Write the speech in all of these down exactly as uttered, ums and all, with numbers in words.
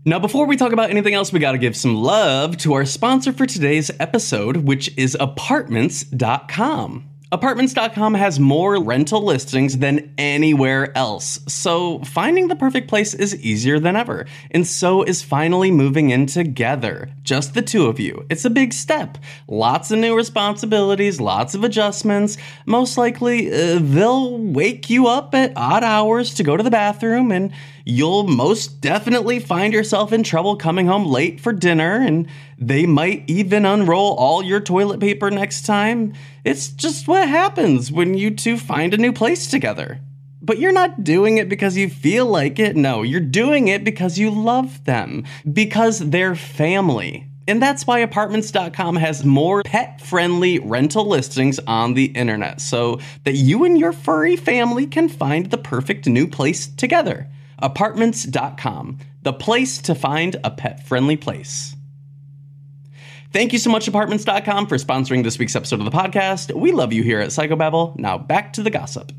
Now, before we talk about anything else, we gotta give some love to our sponsor for today's episode, which is Apartments dot com. Apartments dot com has more rental listings than anywhere else, so finding the perfect place is easier than ever. And so is finally moving in together. Just the two of you. It's a big step. Lots of new responsibilities, lots of adjustments. Most likely, uh, they'll wake you up at odd hours to go to the bathroom, and you'll most definitely find yourself in trouble coming home late for dinner, and they might even unroll all your toilet paper next time. It's just what happens when you two find a new place together. But you're not doing it because you feel like it. No, you're doing it because you love them, because they're family. And that's why Apartments dot com has more pet-friendly rental listings on the internet, so that you and your furry family can find the perfect new place together. Apartments dot com, the place to find a pet-friendly place. Thank you so much, Apartments dot com, for sponsoring this week's episode of the podcast. We love you here at Psychobabble. Now back to the gossip.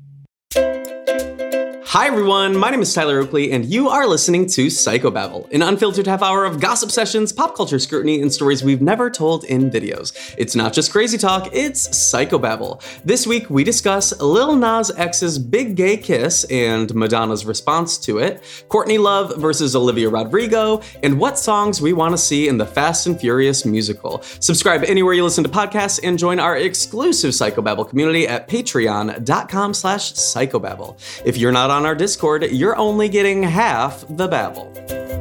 Hi everyone, my name is Tyler Oakley, and you are listening to Psychobabble, an unfiltered half hour of gossip sessions, pop culture scrutiny, and stories we've never told in videos. It's not just crazy talk, it's Psychobabble. This week we discuss Lil Nas X's Big Gay Kiss and Madonna's response to it, Courtney Love versus Olivia Rodrigo, and what songs we want to see in the Fast and Furious musical. Subscribe anywhere you listen to podcasts and join our exclusive Psychobabble community at patreon dot com slash psychobabble. If you're not on our Discord, you're only getting half the babble.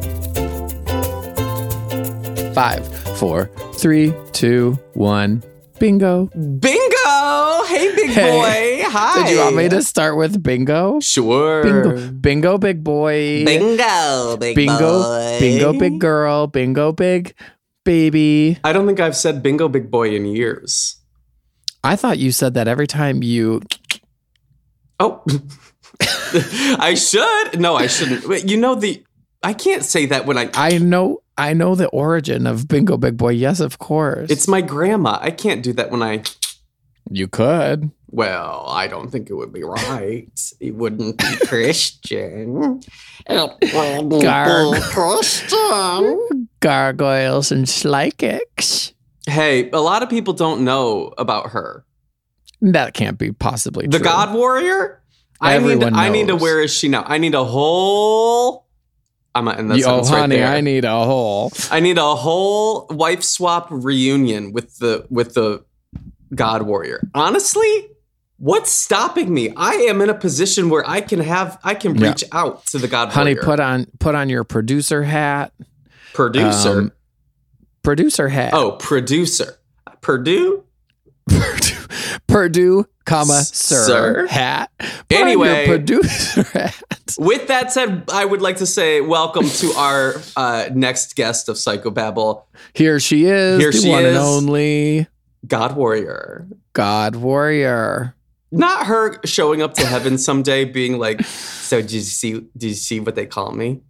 Five, four, three, two, one. Bingo. Bingo! Hey, big Hey. boy. Hi. Did you want me to start with bingo? Sure. Bingo, bingo, big boy. Bingo, big bingo, boy. bingo, big girl. Bingo, big baby. I don't think I've said bingo, big boy in years. I thought you said that every time you. Oh. I should. No, I shouldn't. Wait, you know the. I can't say that when I. I know. I know the origin of bingo, big boy. Yes, of course. It's my grandma. I can't do that when I. You could. Well, I don't think it would be right. It wouldn't be Christian. It wouldn't be Garg- Christian. Gargoyles and psychics. Hey, a lot of people don't know about her. That can't be possibly The true. God Warrior? I need, Everyone I need to, knows. where is she now? I need a whole. I'm not in that Yo, sentence right honey, there. I need a hole. I need a whole wife swap reunion with the with the God Warrior. Honestly, what's stopping me? I am in a position where I can have I can Yeah. reach out to the God Honey, Warrior. put on put on your producer hat. Producer. Um, producer hat. oh, producer. Purdue? Purdue, Purdue, comma, S- sir, sir? hat. Put on Anyway. your producer hat. With that said, I would like to say welcome to our uh, next guest of Psychobabble, Here she is, Here the she one is. and only God Warrior. God Warrior. Not her showing up to heaven someday being like, so did you see did you see what they call me?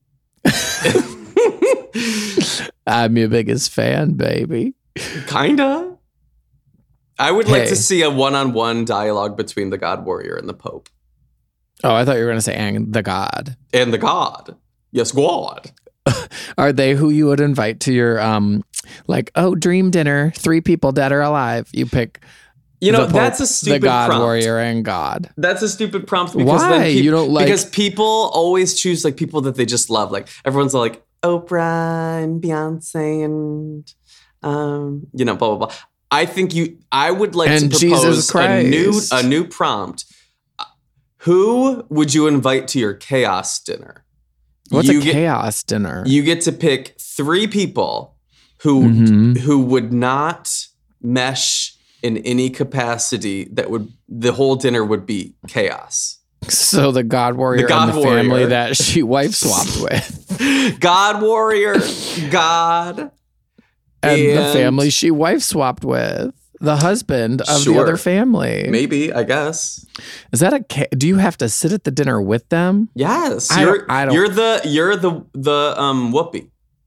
I'm your biggest fan, baby. Kinda. I would like Hey. to see a one-on-one dialogue between the God Warrior and the Pope. Oh, I thought you were going to say and the God. And the God. Yes, God. Are they who you would invite to your, um, like, oh, dream dinner, three people dead or alive? You pick You know, the Pope, that's a stupid the God prompt. Warrior and God. That's a stupid prompt because Why? then peop- You don't like- because people always choose like people that they just love. Like everyone's like Oprah and Beyonce and um, you know, blah blah blah. I think you I would like And to Jesus propose a new Christ. a new prompt. Who would you invite to your chaos dinner? What's you a get, chaos dinner? You get to pick three people who Mhm. who would not mesh in any capacity that would the whole dinner would be chaos. So the God Warrior The God and the Warrior. family that she wife swapped with. God Warrior, God, And, the And- family she wife swapped with. The husband of Sure. the other family. maybe, I guess. Is that a ca- do you have to sit at the dinner with them? Yes. I You're, don't- I don't- you're the you're the the um whoopee.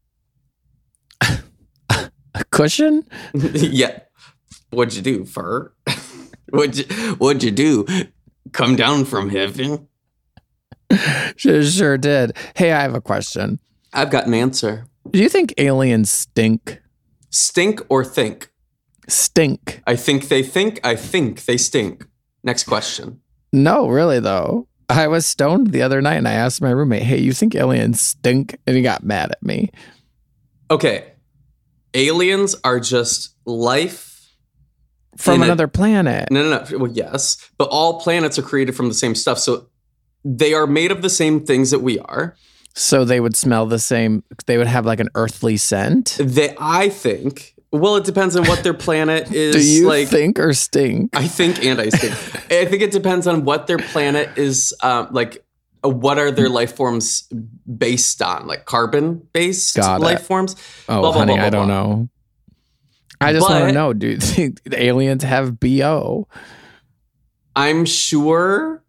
A cushion? Yeah. What'd you do, fur? what'd you what'd you do? Come down from heaven? Sure, sure did. Hey, I have a question. I've got an answer. Do you think aliens stink? Stink or think? Stink. I think they think. I think they stink. Next question. No, really, though. I was stoned the other night and I asked my roommate, hey, you think aliens stink? And he got mad at me. Okay. Aliens are just life from in another a, planet. No, no, no. Well, yes. But all planets are created from the same stuff. So they are made of the same things that we are. So they would smell the same. They would have like an earthly scent. They, I think. Well, it depends on what their planet is. Do you like, think or stink? I think and I stink. I think it depends on what their planet is. Um, like, uh, what are their life forms based on? Like carbon-based Got life it. forms? Oh, blah, blah, honey, blah, blah, I don't blah. know. I just But- want to know, do you think aliens have B O? I'm sure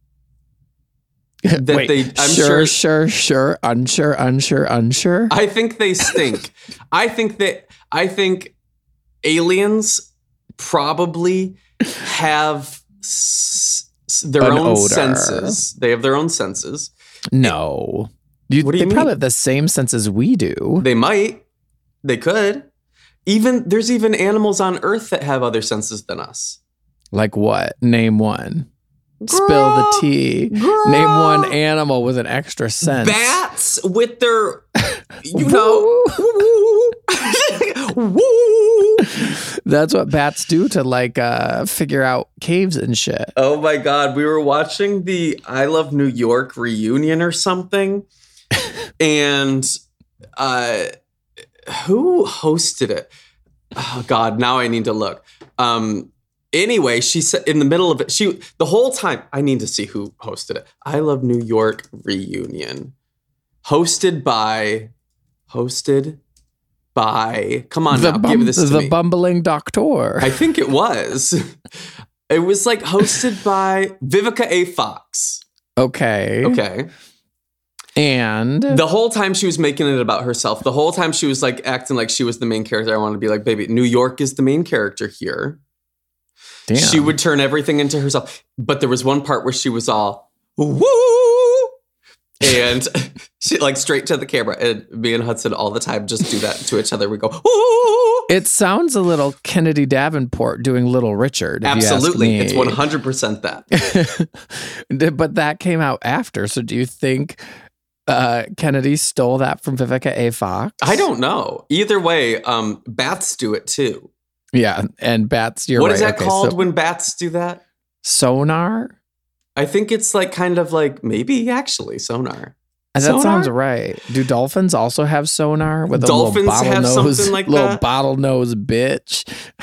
that Wait, they. I'm sure, sure. sure, sure, unsure, unsure, unsure. I think they stink. I think that. I think aliens probably have s- s- their An own odor. senses. They have their own senses. No. You, What do you they probably mean? have the same sense as we do. They might. They could. Even there's even animals on Earth that have other senses than us. Like what? Name one. Spill Girl, the tea. girl. Name one animal with an extra sense. Bats with their, you know, woo. That's what bats do to like uh, figure out caves and shit. Oh my God, we were watching the I Love New York reunion or something, and uh, who hosted it? Oh God, now I need to look. Um, Anyway, she said in the middle of it, she the whole time, I need to see who hosted it. I Love New York reunion. Hosted by, hosted by, come on The, now, bum- give this to the me. bumbling doctor. I think it was. It was like hosted by Vivica A. Fox. Okay. Okay. And The whole time she was making it about herself. The whole time she was like acting like she was the main character. I wanted to be like, baby, New York is the main character here. damn. She would turn everything into herself. But there was one part where she was all, woo! And she like straight to the camera. And me and Hudson all the time just do that to each other. We go, woo! It sounds a little Kennedy Davenport doing Little Richard. if you ask Absolutely. me. It's one hundred percent that. But that came out after. So do you think uh, Kennedy stole that from Vivica A. Fox? I don't know. Either way, um, bats do it too. Yeah. And bats, you're What right. is that Okay, called so when bats do that? sonar? I think it's like kind of like maybe actually sonar. That Sonar? sounds right. Do dolphins also have sonar with a Dolphins little have bottlenose, something like little that? bottlenose bitch?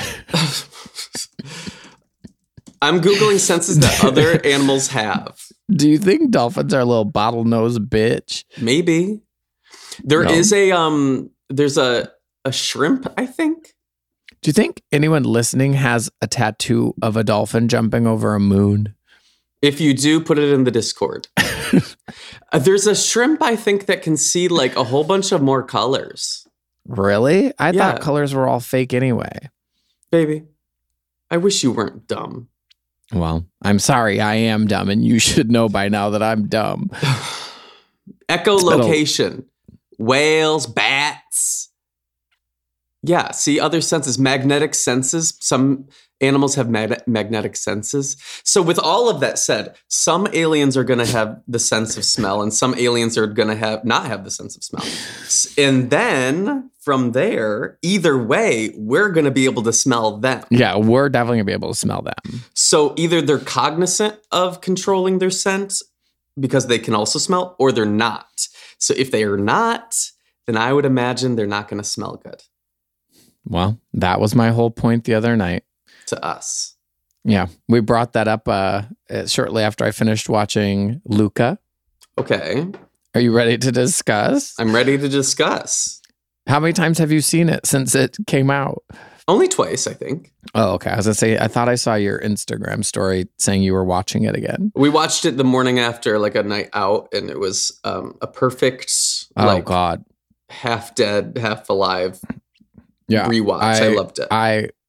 I'm Googling senses that other animals have. Do you think dolphins are a little bottlenose bitch? Maybe. There No. is a um there's a a shrimp, I think. Do you think anyone listening has a tattoo of a dolphin jumping over a moon? If you do, put it in the Discord. Uh, there's a shrimp, I think, that can see like a whole bunch of more colors. Really? I Yeah. thought colors were all fake anyway. Baby, I wish you weren't dumb. Well, I'm sorry, I am dumb, and you should know by now that I'm dumb. Echolocation. Whales, bats. Yeah, see other senses, magnetic senses. Some animals have mag- magnetic senses. So with all of that said, some aliens are going to have the sense of smell and some aliens are going to have not have the sense of smell. S- And then from there, either way, we're going to be able to smell them. Yeah, we're definitely gonna be able to smell them. So either they're cognizant of controlling their scent because they can also smell, or they're not. So if they are not, then I would imagine they're not going to smell good Well, that was my whole point the other night. to us. Yeah, we brought that up uh, uh, shortly after I finished watching Luca. Okay, Are you ready to discuss? I'm ready to discuss. How many times have you seen it since it came out? Only twice, I think. Oh, okay. I was gonna say, I thought I saw your Instagram story saying you were watching it again. We watched it the morning after, like a night out, and it was um, a perfect, Oh like God, half dead, half alive yeah. rewatch. I, I- loved it. I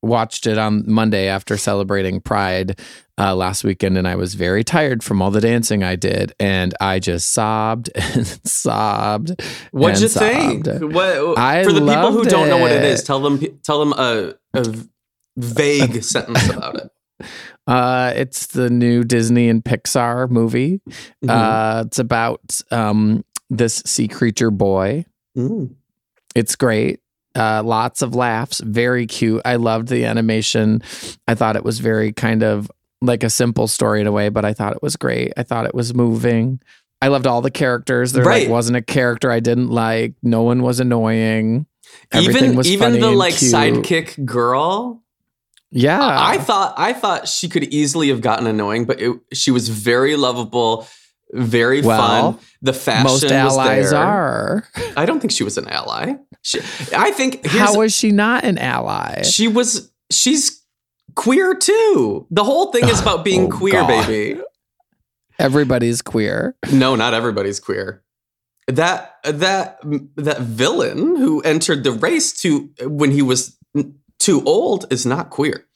watched it on Monday after celebrating Pride uh, last weekend, and I was very tired from all the dancing I did, and I just sobbed and sobbed. What'd and you sobbed. think? What, I for the people who loved don't know what it it. is, tell them tell them a, a vague sentence about it. Uh, it's the new Disney and Pixar movie. Mm-hmm. Uh, it's about um, this sea creature boy. Mm. It's great. Uh, lots of laughs. Very cute. I loved the animation. I thought it was very kind of like a simple story in a way, but I thought it was great. I thought it was moving. I loved all the characters. There Right. like, wasn't a character I didn't like. No one was annoying. Everything Even was even funny the and like cute. sidekick girl. Yeah. I thought I thought she could easily have gotten annoying, but it, she was very lovable, very Well, fun. The fashion most allies was there. are. I don't think she was an ally. She, I think here's, How was she not an ally? she was. She's queer too. The whole thing is about being Oh, queer, God. baby. Everybody's queer. No, not everybody's queer. That that that villain who entered the race to when he was too old is not queer.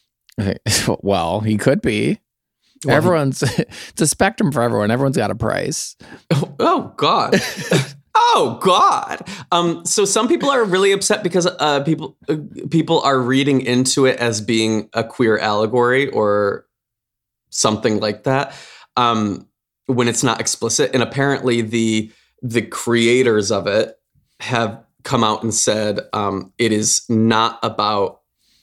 Well, he could be. Well, Everyone's it's a spectrum for everyone. Everyone's got a price. Oh, oh God. Oh God. Um, so some people are really upset because uh, people uh, people are reading into it as being a queer allegory or something like that, um, when it's not explicit. And apparently the the creators of it have come out and said um, it is not about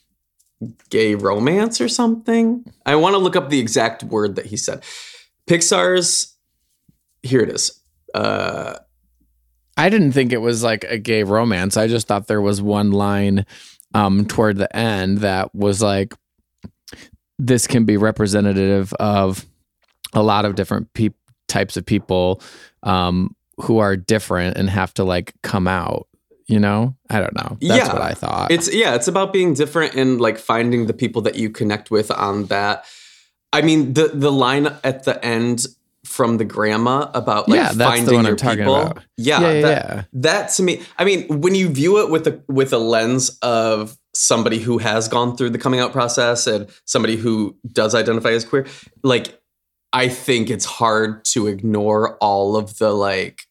gay romance or something. I want to look up the exact word that he said. Pixar's, here it is. Uh, I didn't think it was like a gay romance. I just thought there was one line um, toward the end that was like, this can be representative of a lot of different pe- types of people um, who are different and have to like come out. You know, I don't know. That's yeah, what I thought. It's yeah, it's about being different and like finding the people that you connect with on that. I mean, the the line at the end from the grandma about like Yeah, that's the finding one your I'm talking people. about. Yeah, Yeah, yeah, that, yeah. that to me, I mean, when you view it with a with a lens of somebody who has gone through the coming out process and somebody who does identify as queer, like I think it's hard to ignore all of the like.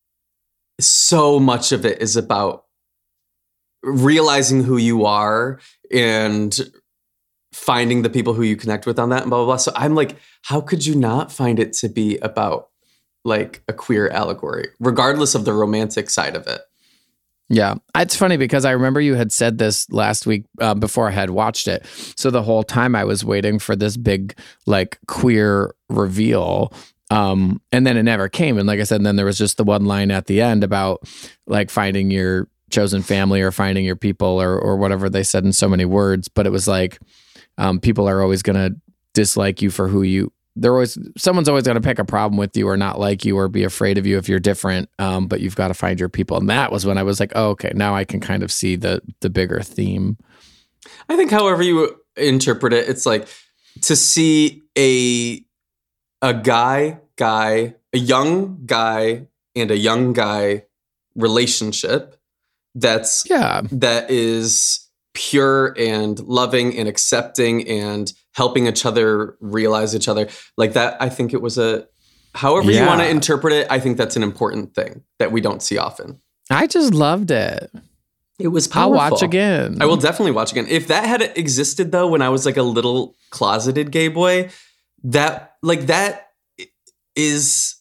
So much of it is about realizing who you are and finding the people who you connect with on that and blah, blah, blah. So I'm like, how could you not find it to be about like a queer allegory, regardless of the romantic side of it? Yeah. It's funny because I remember you had said this last week uh, before I had watched it. So the whole time I was waiting for this big like queer reveal. Um, and then it never came. And like I said, and then there was just the one line at the end about like finding your chosen family or finding your people or or whatever they said in so many words. But it was like, um, people are always going to dislike you for who you, they're always, someone's always going to pick a problem with you or not like you or be afraid of you if you're different. Um, but you've got to find your people. And that was when I was like, oh, okay, now I can kind of see the, the bigger theme. I think however you interpret it, it's like to see a, a guy, guy, a young guy and a young guy relationship that's Yeah. that is pure and loving and accepting and helping each other realize each other like that. I think it was a, however Yeah. you want to interpret it, I think that's an important thing that we don't see often. I just loved it. It was I'll powerful. watch again. I will definitely watch again. If that had existed though, when I was like a little closeted gay boy, that like that is,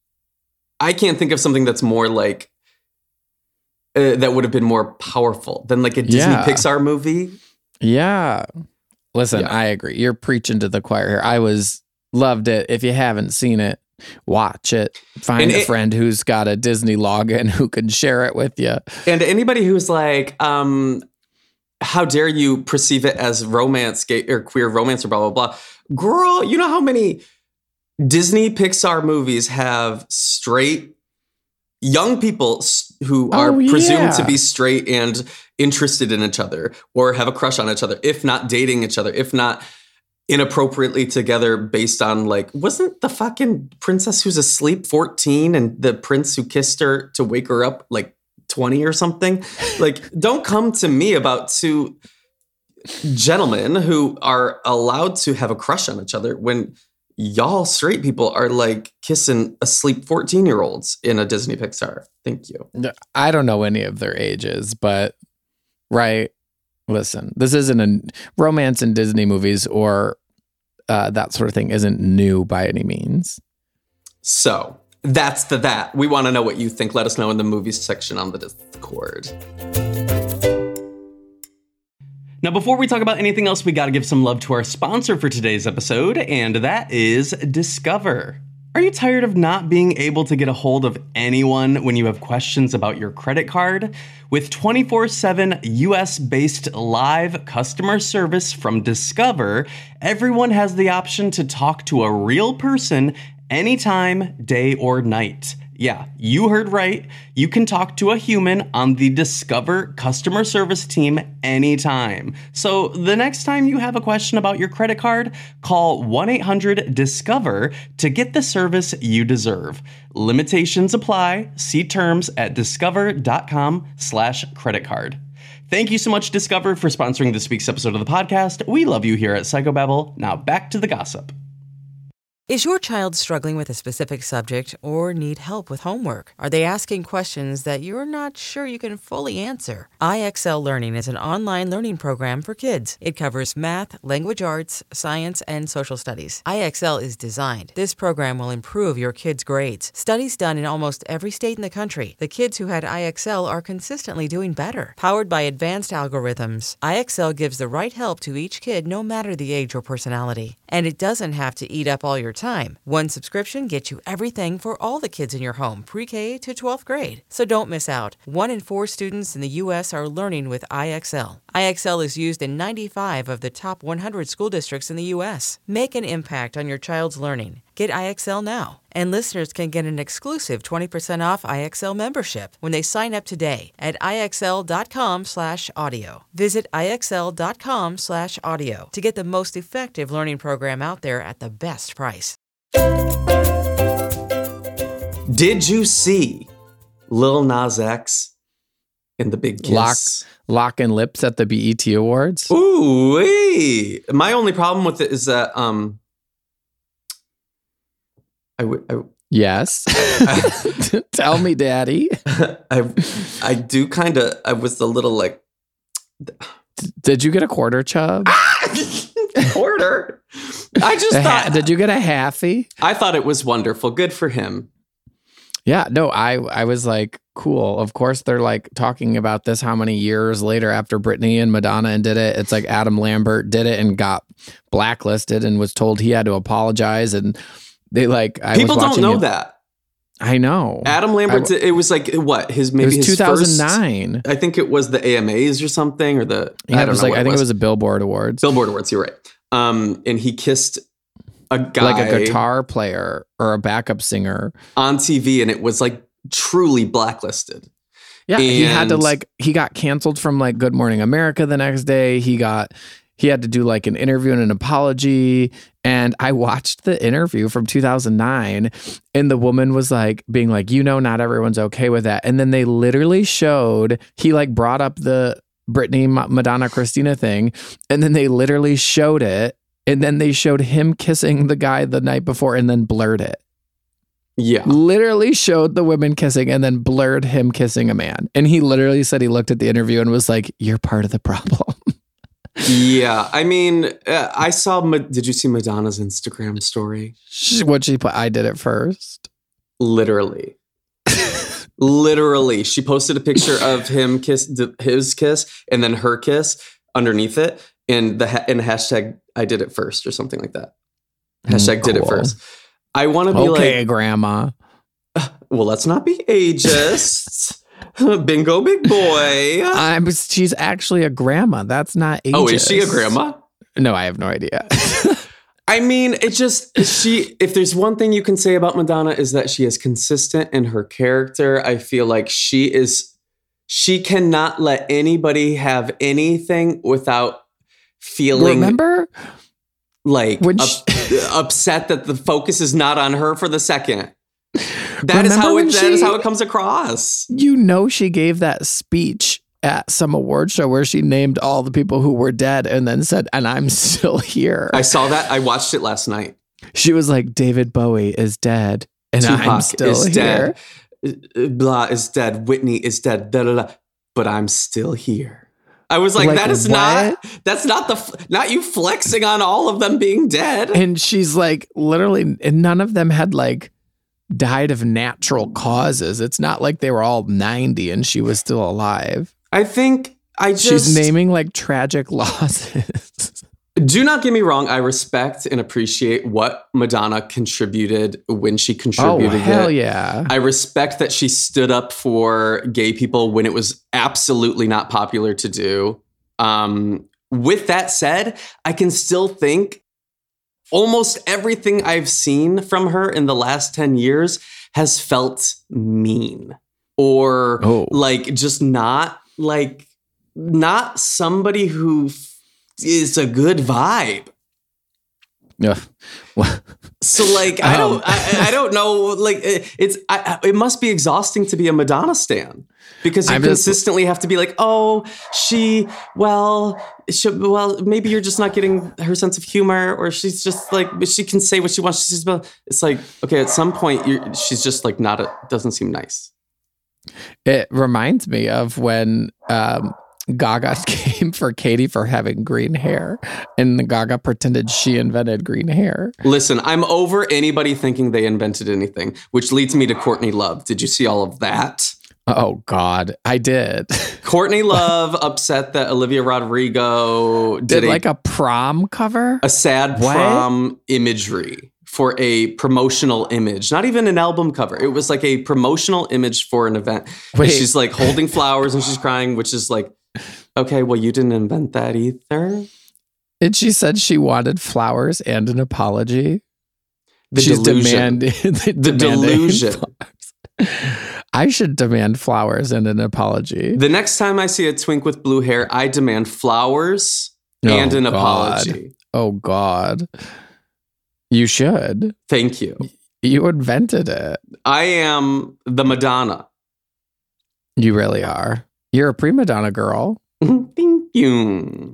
I can't think of something that's more like, uh, that would have been more powerful than like a Disney Yeah. Pixar movie. Yeah. Listen, Yeah. I agree. You're preaching to the choir here. I was loved it. If you haven't seen it, watch it. Find And a it- friend who's got a Disney login who can share it with you. And anybody who's like, um, how dare you perceive it as romance, gay or queer romance or blah, blah, blah. Girl, you know how many Disney Pixar movies have straight young people s- who are Oh, presumed yeah. to be straight and interested in each other or have a crush on each other, if not dating each other, if not inappropriately together based on like, wasn't the fucking princess who's asleep fourteen and the prince who kissed her to wake her up like twenty or something? Like, don't come to me about two gentlemen who are allowed to have a crush on each other when y'all straight people are like kissing asleep fourteen-year-olds in a Disney Pixar. Thank you. I don't know any of their ages, but right. Listen, this isn't a romance in Disney movies or uh, that sort of thing isn't new by any means. So that's the that. We want to know what you think. Let us know in the movies section on the Discord. Now, before we talk about anything else, we got to give some love to our sponsor for today's episode, and that is Discover. Are you tired of not being able to get a hold of anyone when you have questions about your credit card? With twenty-four seven U S-based live customer service from Discover, everyone has the option to talk to a real person anytime, day or night. Yeah, you heard right. You can talk to a human on the Discover customer service team anytime. So the next time you have a question about your credit card, call one eight hundred discover to get the service you deserve. Limitations apply. See terms at discover.com slash credit card. Thank you so much, Discover, for sponsoring this week's episode of the podcast. We love you here at Psychobabble. Now back to the gossip. Is your child struggling with a specific subject or need help with homework? Are they asking questions that you're not sure you can fully answer? I X L Learning is an online learning program for kids. It covers math, language arts, science, and social studies. I X L is designed. This program will improve your kids' grades. Studies done in almost every state in the country. The kids who had I X L are consistently doing better. Powered by advanced algorithms, I X L gives the right help to each kid no matter the age or personality. And it doesn't have to eat up all your time. One subscription gets you everything for all the kids in your home, pre-K to twelfth grade. So don't miss out. One in four students in the U S are learning with I X L. I X L is used in ninety-five of the top one hundred school districts in the U S. Make an impact on your child's learning. Get I X L now. And listeners can get an exclusive twenty percent off I X L membership when they sign up today at IXL.com slash audio. Visit IXL.com slash audio to get the most effective learning program out there at the best price. Did you see Lil Nas X in the Big Kiss? Lock, locking lips at the B E T Awards? Ooh-wee. My only problem with it is that... um. I would. I, yes. Tell me, Daddy. I I do kind of. I was a little like. Did you get a quarter, Chubb? Quarter. I just a thought. Ha- did you get a halfie? I thought it was wonderful. Good for him. Yeah. No. I I was like, cool. Of course, they're like talking about this. How many years later after Britney and Madonna and did it? It's like Adam Lambert did it and got blacklisted and was told he had to apologize and. They like I people was don't know it. that. I know Adam Lambert. I, it was like what his maybe it was his two thousand nine. First, I think it was the A M As or something or the. Yeah, I it was don't know like I think it was. it was a Billboard Awards. Billboard Awards. You're right. Um, and he kissed a guy like a guitar player or a backup singer on T V, and it was like truly blacklisted. Yeah, and he had to like he got canceled from like Good Morning America the next day. He got. He had to do like an interview and an apology. And I watched the interview from two thousand nine and the woman was like being like, you know, not everyone's okay with that. And then they literally showed, he like brought up the Britney, Madonna, Christina thing. And then they literally showed it. And then they showed him kissing the guy the night before and then blurred it. Yeah. Literally showed the women kissing and then blurred him kissing a man. And he literally said he looked at the interview and was like, you're part of the problem. Yeah, I mean, uh, I saw. Did you see Madonna's Instagram story? What she put? I did it first. Literally, literally, she posted a picture of him kiss his kiss and then her kiss underneath it, and the and the hashtag I did it first or something like that. Hashtag cool. did it first. I want to be okay, like, okay, Grandma. Well, let's not be ageist. Bingo, big boy. I'm. She's actually a grandma. That's not ageist. Oh, is she a grandma? No, I have no idea. I mean, it just she. If there's one thing you can say about Madonna is that she is consistent in her character. I feel like she is. She cannot let anybody have anything without feeling. Remember, like when up, she, upset that the focus is not on her for the second. That Remember is how it. when That she, is how it comes across. You know, she gave that speech at some award show where she named all the people who were dead and then said, and I'm still here. I saw that. I watched it last night. She was like, David Bowie is dead and Tupac I'm still is here. Dead. Blah is dead. Whitney is dead. Da, da, da, but I'm still here. I was like, Like, that is what? not, that's not the, not you flexing on all of them being dead. And she's like, literally, and none of them had like died of natural causes. It's not like they were all ninety and she was still alive. I think I just. She's naming like tragic losses. Do not get me wrong. I respect and appreciate what Madonna contributed when she contributed Oh, hell it. yeah. I respect that she stood up for gay people when it was absolutely not popular to do. Um, with that said, I can still think almost everything I've seen from her in the last ten years has felt mean or Oh. like just not like not somebody who f- is a good vibe. Yeah. Well, So like I Um. don't I, I don't know like it, it's I, it must be exhausting to be a Madonna stan because you I'm just- consistently have to be like, oh, she well she, well maybe you're just not getting her sense of humor, or she's just like she can say what she wants. She's just, it's like, okay, at some point you're, she's just like not a, doesn't seem nice. it reminds me of when um, Gaga came for Katy for having green hair, and Gaga pretended she invented green hair. Listen, I'm over anybody thinking they invented anything, which leads me to Courtney Love. Did you see all of that? Oh God, I did. Courtney Love upset that Olivia Rodrigo did, Did a, like a prom cover? a sad What? prom imagery for a promotional image, not even an album cover. It was like a promotional image for an event. And Wait. she's like holding flowers and she's crying, which is like, okay, well, you didn't invent that either. And she said she wanted flowers and an apology. The She's delusion. demanding The demanding delusion. flowers. I should demand flowers and an apology. The next time I see a twink with blue hair, I demand flowers Oh, and an God. apology. Oh God. You should. Thank you. You invented it. I am the Madonna. You really are. You're a prima donna girl. Thank you.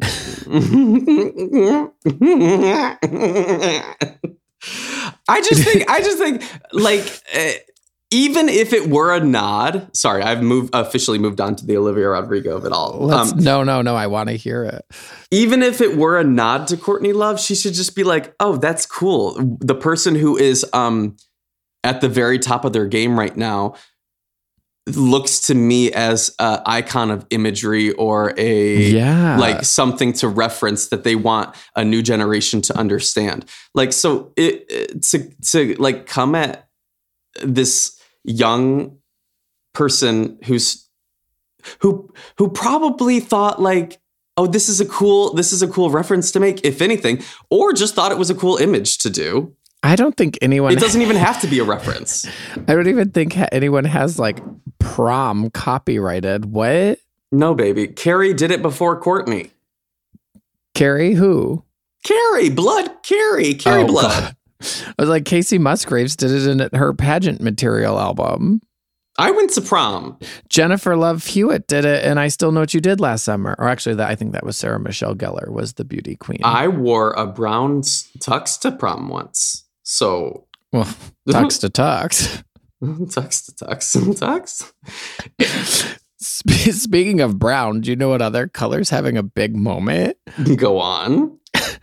I just think, I just think, like, uh, even if it were a nod, sorry, I've moved officially moved on to the Olivia Rodrigo of it all. Let's, Um, no, no, no. I want to hear it. even if it were a nod to Courtney Love, she should just be like, oh, that's cool. The person who is um, at the very top of their game right now looks to me as an icon of imagery or a Yeah. like something to reference that they want a new generation to understand. Like, so it, it to to like come at this young person who's who who probably thought like, oh, this is a cool this is a cool reference to make, if anything, or just thought it was a cool image to do. I don't think anyone. It doesn't even have to be a reference. I don't even think ha- anyone has like prom copyrighted. What? No, baby. Carrie did it before Courtney. Carrie? Who? Carrie, blood, Carrie, Carrie Oh, blood. God. I was like, Casey Musgraves did it in her pageant material album. I went to prom. Jennifer Love Hewitt did it, and I Still Know What You Did last summer. Or actually, that I think that was Sarah Michelle Gellar was the beauty queen. I wore a brown s- tux to prom once. So well, tux to tux. tux to tux, tux. Spe- Speaking of brown, do you know what other color's having a big moment? Go on.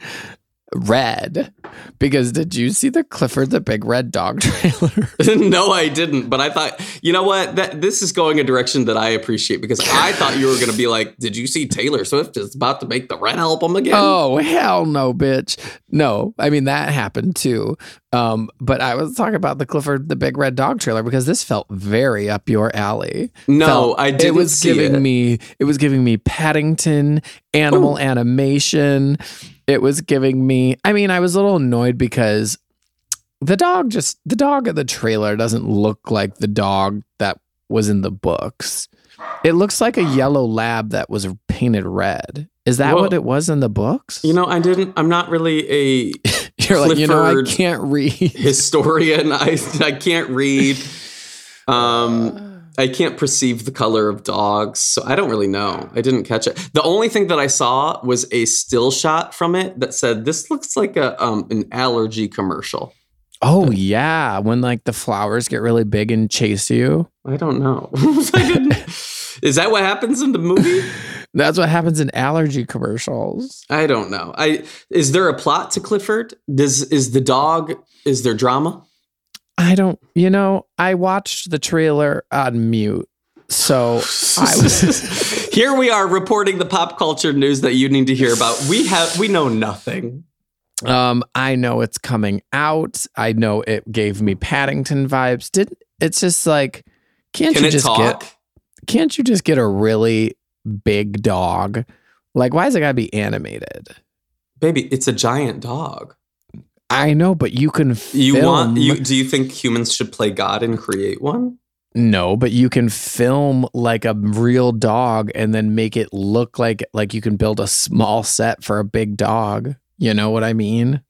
Red. Because did you see the Clifford the Big Red Dog trailer? No, I didn't. But I thought, you know what? That this is going a direction that I appreciate, because I thought you were going to be like, did you see Taylor Swift is about to make the Red album again? Oh, hell no, bitch. No, I mean, that happened too. Um, but I was talking about the Clifford the Big Red Dog trailer because this felt very up your alley. No, Felt- I didn't It was see giving it. me, it was giving me Paddington, animal Ooh. animation. It was giving me, I mean, I was a little annoyed because the dog just, the dog of the trailer doesn't look like the dog that was in the books. It looks like a yellow lab that was painted red. Is that Well, what it was in the books? You know, I didn't, I'm not really a You're like, you know, I Clifford can't read. historian. I I can't read. Um, I can't perceive the color of dogs, so I don't really know. I didn't catch it. The only thing that I saw was a still shot from it that said, "This looks like a um, an allergy commercial." Oh yeah, when like the flowers get really big and chase you. I don't know. Is that what happens in the movie? That's what happens in allergy commercials. I don't know. I is there a plot to Clifford? Does is the dog? Is there drama? I don't, you know, I watched the trailer on mute. So I was here we are reporting the pop culture news that you need to hear about. We have we know nothing. Um, I know it's coming out. I know it gave me Paddington vibes. Did it's just like can't Can you it just talk? get can't you just get a really big dog? Like why is it gotta be animated? Baby, it's a giant dog. I know, but you can film. You want you do you think humans should play God and create one? No, but you can film like a real dog and then make it look like like you can build a small set for a big dog. You know what I mean?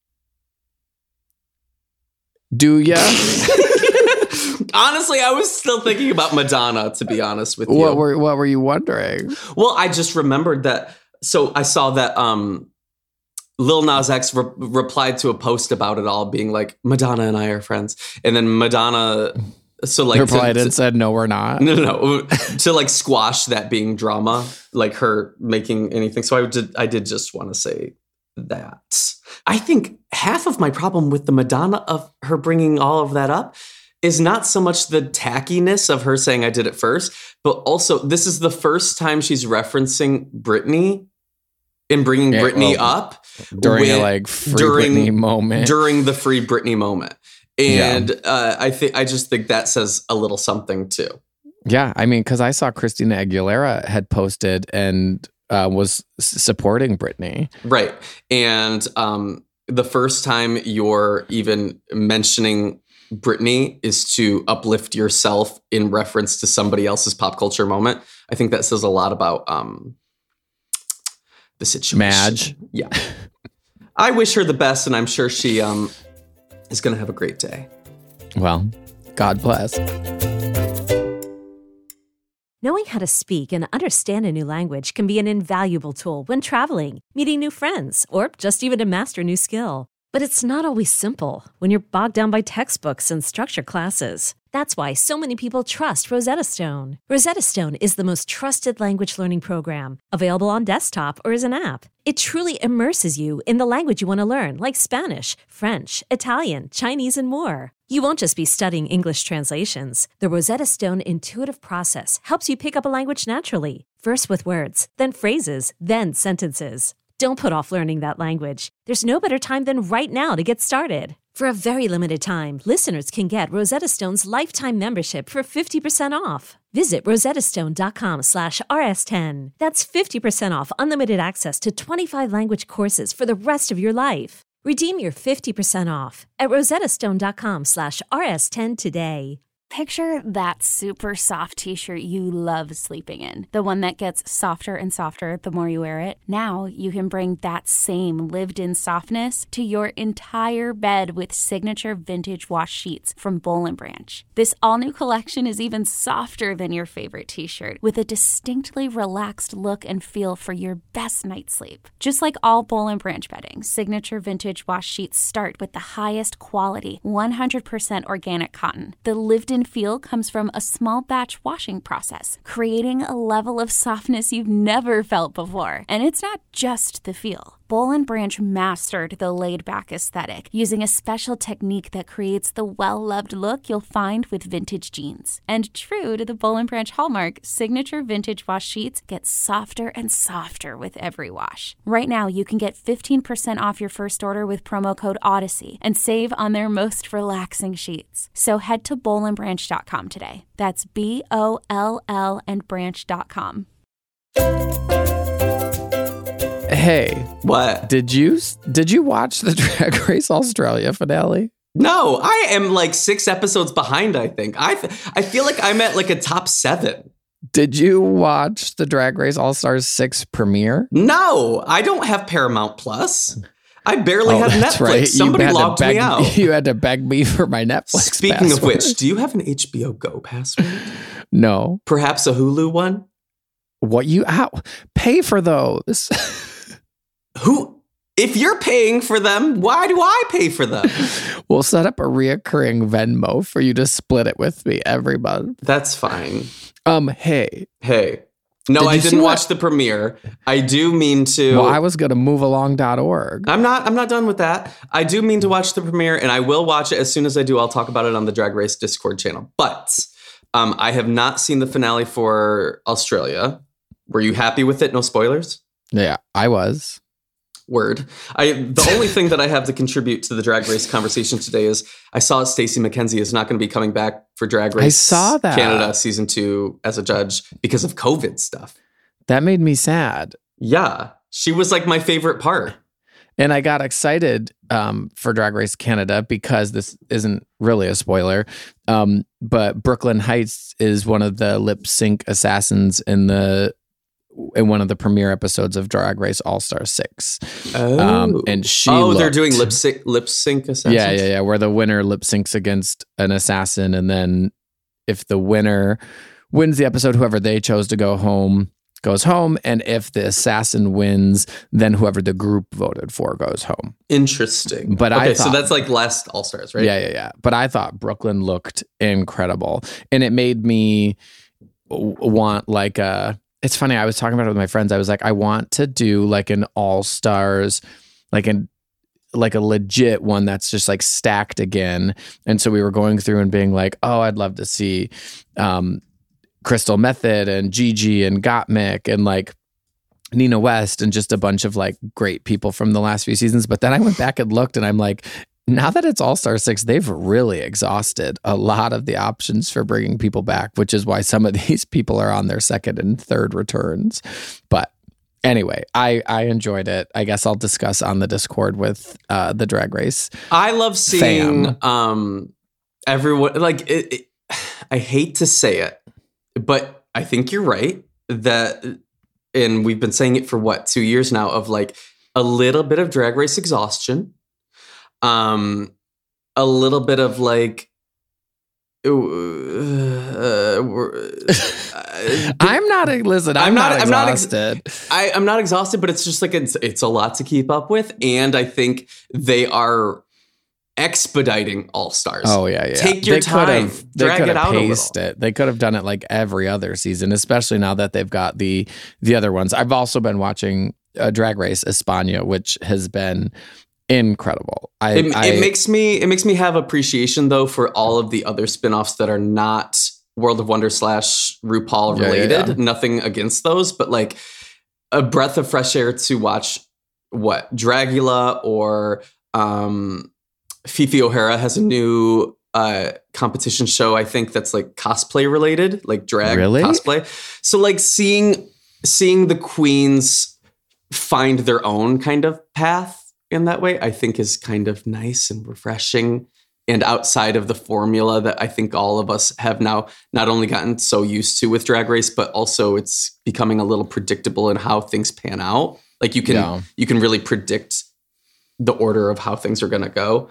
Do ya? Honestly, I was still thinking about Madonna, to be honest with you. What were what were you wondering? Well, I just remembered that. So I saw that um, Lil Nas X re- replied to a post about it all, being like, Madonna and I are friends. And then Madonna, so like, replied to, and to, said, no, we're not. No, no, no. To like squash that being drama, like her making anything. So I did, I did just want to say that. I think half of my problem with the Madonna of her bringing all of that up is not so much the tackiness of her saying I did it first, but also this is the first time she's referencing Britney and bringing yeah, Britney well, up during with, a like free during, Britney moment. During the free Britney moment. And yeah. uh, I think I just think that says a little something too. Yeah, I mean, because I saw Christina Aguilera had posted and uh, was s- supporting Britney. Right. And um, the first time you're even mentioning Britney is to uplift yourself in reference to somebody else's pop culture moment. I think that says a lot about um, the situation. Madge. Yeah. I wish her the best, and I'm sure she um, is going to have a great day. Well, God bless. Knowing how to speak and understand a new language can be an invaluable tool when traveling, meeting new friends, or just even to master a new skill. But it's not always simple when you're bogged down by textbooks and structured classes. That's why so many people trust Rosetta Stone. Rosetta Stone is the most trusted language learning program, available on desktop or as an app. It truly immerses you in the language you want to learn, like Spanish, French, Italian, Chinese, and more. You won't just be studying English translations. The Rosetta Stone intuitive process helps you pick up a language naturally, first with words, then phrases, then sentences. Don't put off learning that language. There's no better time than right now to get started. For a very limited time, listeners can get Rosetta Stone's lifetime membership for fifty percent off. Visit rosettastone.com slash rs10. That's fifty percent off unlimited access to twenty-five language courses for the rest of your life. Redeem your fifty percent off at rosettastone.com slash rs10 today. Picture that super soft t-shirt you love sleeping in. The one that gets softer and softer the more you wear it. Now you can bring that same lived-in softness to your entire bed with signature vintage wash sheets from Boll and Branch. This all-new collection is even softer than your favorite t-shirt, with a distinctly relaxed look and feel for your best night's sleep. Just like all Boll and Branch bedding, signature vintage wash sheets start with the highest quality, one hundred percent organic cotton. The lived-in feel comes from a small batch washing process, creating a level of softness you've never felt before. And it's not just the feel. Boll and Branch mastered the laid-back aesthetic using a special technique that creates the well-loved look you'll find with vintage jeans. And true to the Boll and Branch hallmark, signature vintage wash sheets get softer and softer with every wash. Right now, you can get fifteen percent off your first order with promo code Odyssey and save on their most relaxing sheets. So head to boll and branch dot com today. That's B O L L and branch dot com. Hey, what? Did you did you watch the Drag Race Australia finale? No, I am like six episodes behind, I think. I I feel like I'm at like a top seven. Did you watch the Drag Race All-Stars six premiere? No, I don't have Paramount Plus. I barely Oh, had that's Netflix. right. You Somebody had to logged beg- me out. You had to beg me for my Netflix Speaking password. of which, do you have an H B O Go password? No. Perhaps a Hulu one? What you how pay for those? Who? If you're paying for them, why do I pay for them? We'll set up a reoccurring Venmo for you to split it with me every month. That's fine. Um, hey. Hey. No, Did I you see didn't what- watch the premiere. I do mean to. Well, I was gonna move along dot org. I'm not I'm not done with that. I do mean to watch the premiere, and I will watch it as soon as I do. I'll talk about it on the Drag Race Discord channel. But um, I have not seen the finale for Australia. Were you happy with it? No spoilers? Yeah, I was. Word. I the only thing that I have to contribute to the Drag Race conversation today is I saw Stacey McKenzie is not going to be coming back for Drag Race I saw that. Canada season two as a judge because of COVID stuff. That made me sad. Yeah, she was like my favorite part. And I got excited um, for Drag Race Canada because this isn't really a spoiler. Um, but Brooklyn Heights is one of the lip sync assassins in the in one of the premiere episodes of Drag Race All Star Six. Oh, Um, and she oh, they're looked- doing lip sync lip sync assassins. Yeah, yeah, yeah. Where the winner lip syncs against an assassin, and then if the winner wins the episode, whoever they chose to go home goes home, and if the assassin wins, then whoever the group voted for goes home. Interesting. But I okay, so thought- that's like last All Stars, right? Yeah, yeah, yeah. But I thought Brooklyn looked incredible, and it made me w- want like a. It's funny. I was talking about it with my friends. I was like, I want to do like an All Stars, like an like a legit one that's just like stacked again. And so we were going through and being like, oh, I'd love to see um, Crystal Method and Gigi and Gottmik and like Nina West and just a bunch of like great people from the last few seasons. But then I went back and looked and I'm like, now that it's All Star Six, they've really exhausted a lot of the options for bringing people back, which is why some of these people are on their second and third returns. But anyway, I, I enjoyed it. I guess I'll discuss on the Discord with uh, the Drag Race. I love seeing Fam. um everyone like it, it, I hate to say it, but I think you're right that, and we've been saying it for what, two years now, of like a little bit of Drag Race exhaustion. Um, a little bit of like, uh, uh, I'm not listen. I'm, I'm not, not- I'm not ex- exhausted. I, I'm not exhausted, but it's just like it's it's a lot to keep up with, and I think they are expediting All Stars. Oh yeah, yeah. Take your They time, could've- they drag could've it out a paced little. it. They could have done it like every other season, especially now that they've got the the other ones. I've also been watching uh, Drag Race España, which has been incredible. I It, I, it makes me it makes me have appreciation though for all of the other spin-offs that are not World of Wonder slash RuPaul Yeah, yeah, related. yeah. Nothing against those, but like a breath of fresh air to watch what Dragula or um, Fifi O'Hara has a new uh, competition show. I think that's like cosplay related, like drag Really? cosplay. So like seeing seeing the queens find their own kind of path in that way, I think is kind of nice and refreshing and outside of the formula that I think all of us have now not only gotten so used to with Drag Race, but also it's becoming a little predictable in how things pan out. Like you can Yeah. you can really predict the order of how things are going to go.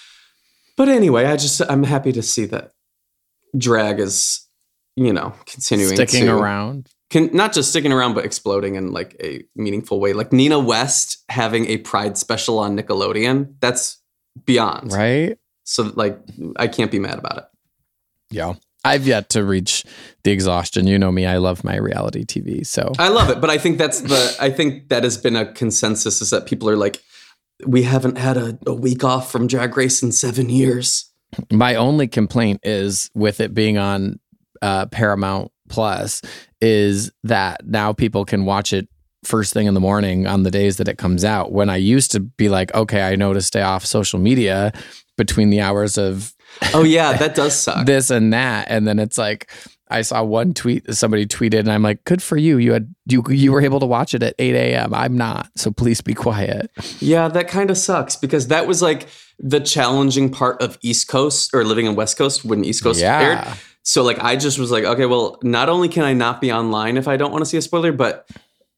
But anyway, I just I'm happy to see that drag is, you know, continuing sticking to, around. Can, not just sticking around, but exploding in like a meaningful way. Like Nina West having a Pride special on Nickelodeon, that's beyond. Right? So like, I can't be mad about it. Yeah. I've yet to reach the exhaustion. You know me, I love my reality T V. So I love it, but I think that's the, I think that has been a consensus is that people are like, we haven't had a, a week off from Drag Race in seven years. my only complaint is with it being on uh, Paramount Plus is that now people can watch it first thing in the morning on the days that it comes out. When I used to be like, okay, I know to stay off social media between the hours of Oh yeah, that does suck. this and that. And then it's like, I saw one tweet, somebody tweeted and I'm like, good for you. You had, you, you were able to watch it at eight a.m. I'm not. So please be quiet. Yeah, that kind of sucks because that was like the challenging part of East Coast or living in West Coast when East Coast Yeah. aired. So like I just was like, okay, well, not only can I not be online if I don't want to see a spoiler, but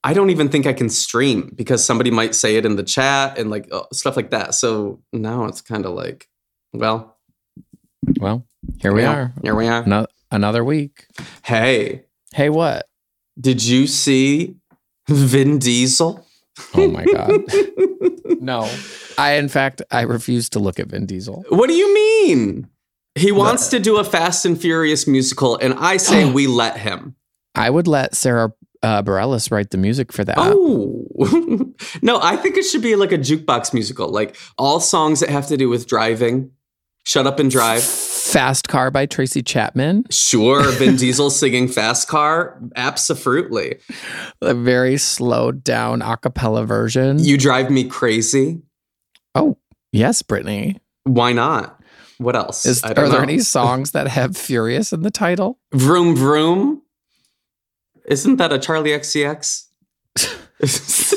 I don't even think I can stream because somebody might say it in the chat and like uh, stuff like that. So now it's kind of like, well, well, here we yeah, are. Here we are. No, another week. Hey, Hey, what? did you see Vin Diesel? Oh my God. No. I, in fact, I refuse to look at Vin Diesel. What do you mean? He wants to do a Fast and Furious musical, and I say we let him. I would let Sarah uh, Bareilles write the music for that. Oh. No, I think it should be like a jukebox musical, like all songs that have to do with driving. Shut Up and Drive. Fast Car by Tracy Chapman. Sure, Vin Diesel singing Fast Car. Absolutely. A very slowed down a cappella version. You Drive Me Crazy. Oh, yes, Brittany. Why not? What else? Is, I are don't there know. any songs that have Furious in the title? Vroom Vroom. Isn't that a Charlie X C X? I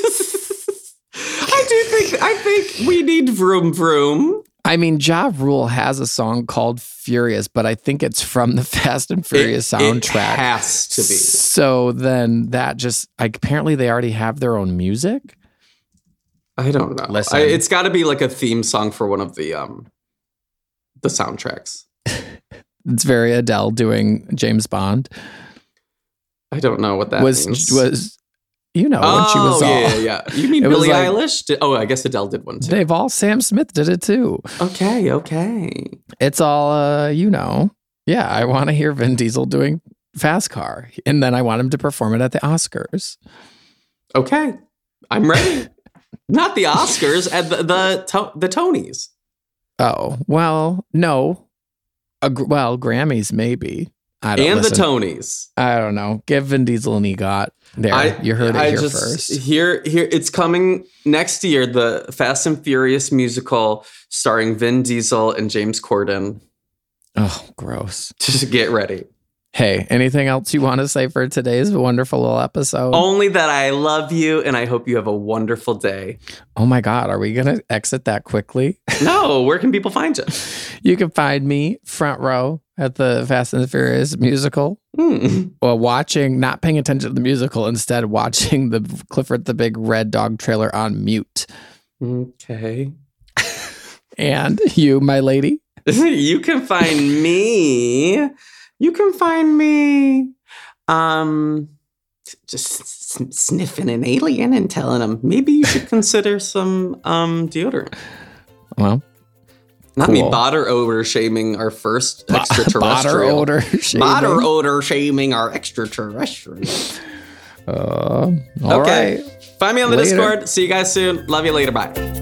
do think I think we need Vroom Vroom. I mean, Ja Rule has a song called Furious, but I think it's from the Fast and Furious It- soundtrack. It has to be. So then that just, like, apparently they already have their own music. I don't know. Listen. I, it's got to be like a theme song for one of the um the soundtracks. It's very Adele doing James Bond. I don't know what that was means. was you know oh, when she was all yeah, yeah, yeah. You mean It was Billie like- Eilish? Did, oh, I guess Adele did one too. they've all Sam Smith did it too. Okay, okay. It's all uh, you know. Yeah, I want to hear Vin Diesel doing Fast Car, and then I want him to perform it at the Oscars. Okay. I'm ready. Not the Oscars, at the the, to- the Tonys. Oh well, no. A, gr- well, Grammys maybe. I don't And listen. the Tonys. I don't know. Give Vin Diesel an EGOT. There, I, you heard it I here just, first. Here, here, it's coming next year. The Fast and Furious musical starring Vin Diesel and James Corden. Oh, gross. Just get ready. Hey, anything else you want to say for today's wonderful little episode? Only that I love you and I hope you have a wonderful day. Oh my God, are we going to exit that quickly? No, where can people find you? You can find me front row at the Fast and the Furious musical, Hmm. or watching, not paying attention to the musical, instead watching the Clifford the Big Red Dog trailer on mute. Okay. And you, my lady? You can find me. You can find me. Um, just s- sniffing an alien and telling them maybe you should consider some um deodorant. Well, Not me cool. body odor shaming our first Botter extraterrestrial. odor shaming. Body odor shaming our extraterrestrial. Uh, all Okay. right. Find me on the Later. Discord. See you guys soon. Love you later. Bye.